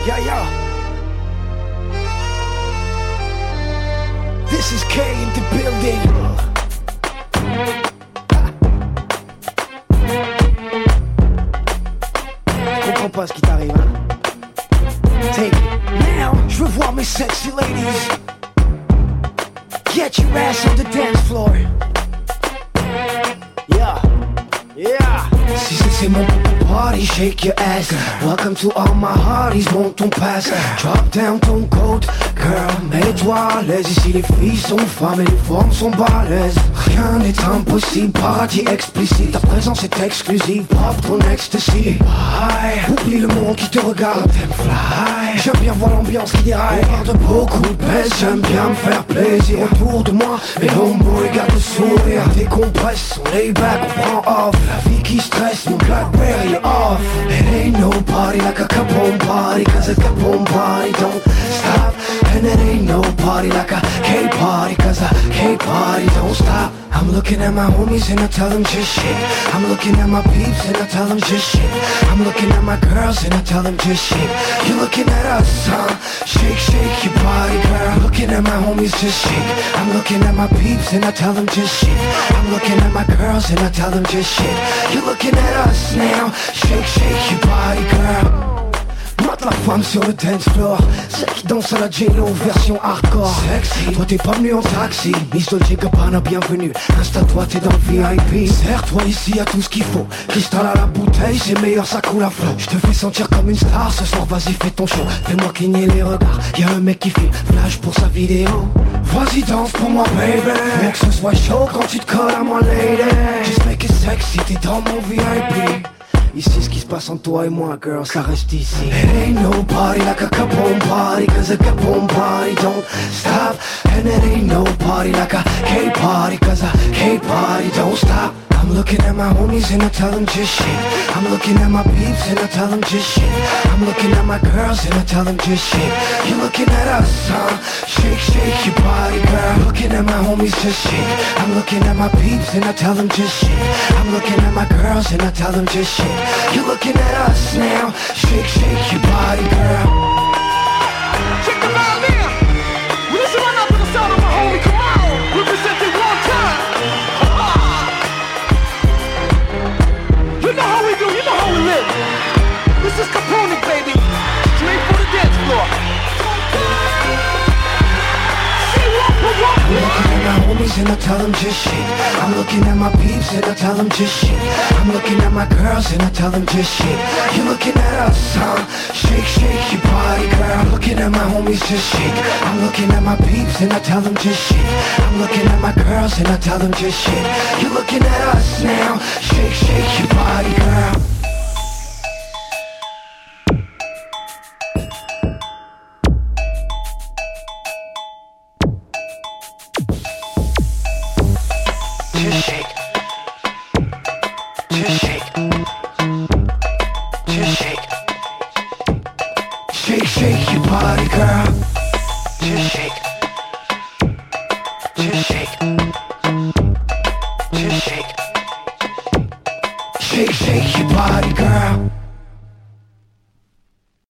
Yeah, yeah. This is K in the building. Je comprends pas ce qui t'arrive, hein. Take it. Now, je veux voir mes sexy ladies. Get your ass on the dance floor. Yeah, yeah. Si c'est mon party, shake your ass. Welcome to all my hearties, monte ton pass. Drop down ton coat, girl, mets-toi à l'aise. Ici les filles sont femmes et les formes sont balèzes. Rien n'est impossible, paradis explicite. Ta présence est exclusive, pop ton ecstasy. Oublie le monde qui te regarde, t'aimes fly. J'aime bien voir l'ambiance qui déraille. On parle de beaucoup de baisse, j'aime bien me faire plaisir. Autour de moi, mes homeboys gardent le sourire. Décompresse, on lay back, on prend off. La vie qui stresse, mon Blackberry off. It ain't no party like a Capone party, cause a Capone party don't stop. And it ain't no party like a K-party, cause a K-party don't stop. I'm looking at my homies and I tell them just shit. I'm looking at my peeps and I tell them just shit. I'm looking at my girls and I tell them just shit. You're looking at us, huh? Shake, shake your body, girl. Looking at my homies just shake. I'm looking at my peeps and I tell them just shit. I'm looking at my girls and I tell them just shit. You're looking at us now. Shake, shake your body, girl. Mate la femme sur le dance floor. Celle qui danse à la J-Lo version hardcore. Sexy, toi t'es pas venu en taxi. Miss Dolce Gabbana, bienvenue. Installe-toi, t'es dans le VIP. Serre-toi ici, y'a tout ce qu'il faut. Cristal à la bouteille, c'est meilleur, ça coule à flot. Je te fais sentir comme une star. Ce soir, vas-y, fais ton show. Fais-moi cligner les regards. Y'a un mec qui filme, flash pour sa vidéo. Vas-y, danse pour moi, baby. Mais que ce soit chaud quand tu te colles à moi, lady. Just make it sexy, t'es dans mon VIP. Ici ce qui se passe entre toi et moi, girl, ça reste ici. It ain't no party like a Capone party, cause a Capone party don't stop. And it ain't no party like a K-party, cause a K-party don't stop. I'm looking at my homies and I tell them just shit. I'm looking at my peeps and I tell them just shit. I'm looking at my girls and I tell them just shit. You're looking at us, huh? Shake, shake your body, girl. Looking at my homies just shit. I'm looking at my peeps and I tell them just shit. I'm looking at my girls and I tell them just shit. You're looking at us now. Shake, shake your body, girl. Check them out now. Listen right up to the sound of my homie. Come on, represent it one time. You know how we do, you know how we live. This is Capone, baby. Straight for the dance floor. I'm looking at my homies and I tell them just shit. I'm looking at my peeps and I tell them just shit. I'm looking at my girls and I tell them just shit. You're looking at us, huh? Shake, shake your body, girl. Looking at my homies just shake. I'm looking at my peeps and I tell them just shit. I'm looking at my girls and I tell them just shit. You're looking at us now. Shake, shake your body, girl. Just shake. Just shake. Just shake. Shake, shake your body, girl. Just shake.